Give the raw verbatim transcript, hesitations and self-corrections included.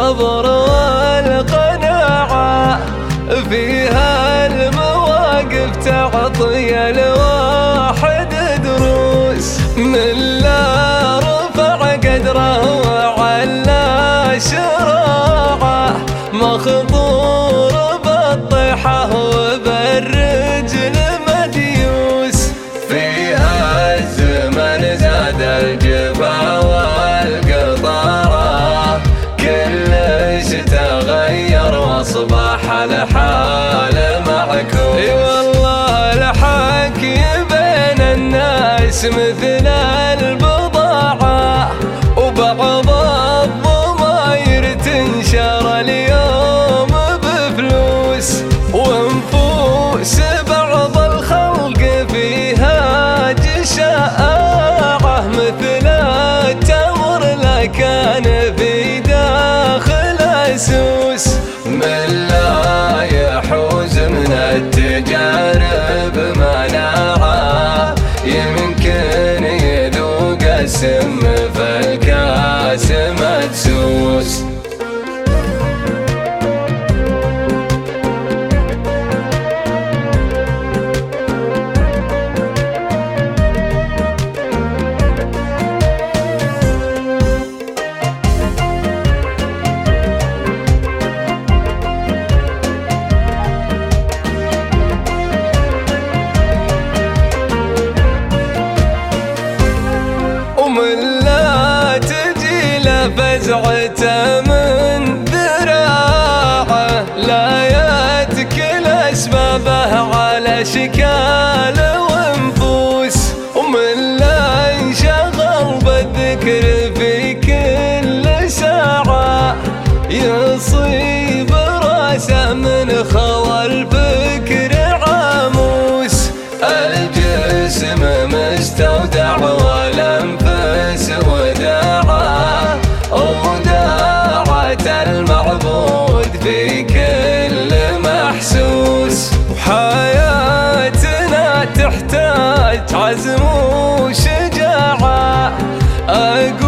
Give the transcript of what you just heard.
الصبر والقناعة، فيها المواقف تعطي الواحد دروس، من لا رفع قدره وعلى شراعه، مخطور بالطيحة وبالرجل مديوس. فيها الزمن زاد الجفا والقطارة، كلش تغير واصبح الحال معكوس. اي والله الحكي بين الناس مثل البضاعة، وبعض الضماير تنشر اليوم بفلوس، ونفوس بعض الخلق فيها جشاعة، مثل التمر لكان في داخل سوس. من لا يحوز من التجارب مناعة، يمكن يذوق السم فالكاس مدسوس. ومن لا تجي له فزعته من ذراعه، لا يتكل اسبابه على شكال ونفوس، ومن لا ينشغل بالذكر في كل ساعة، يصيب راسه من خوى الفكر عاموس. الجسم مستودع والانفس وداعة، وداعة المعبود في كل محسوس. وحياتنا تحتاج عزم وشجاعة، أقول